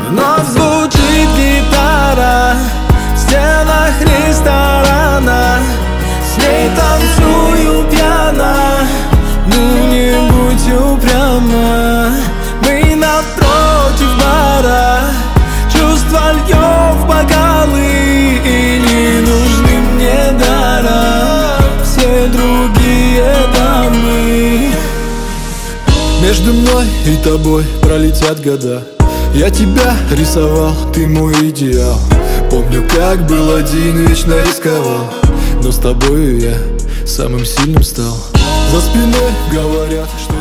Вновь звучит гитара в стенах ресторана. С ней танцую пьяно, ну не будь упряма. Мы напротив бара, чувства льем в бокалы, и не нужны мне даром все другие дамы. Между мной и тобой пролетят года. Я тебя рисовал, ты мой идеал. Помню, как был один, вечно рисковал, но с тобою я самым сильным стал. За спиной говорят, что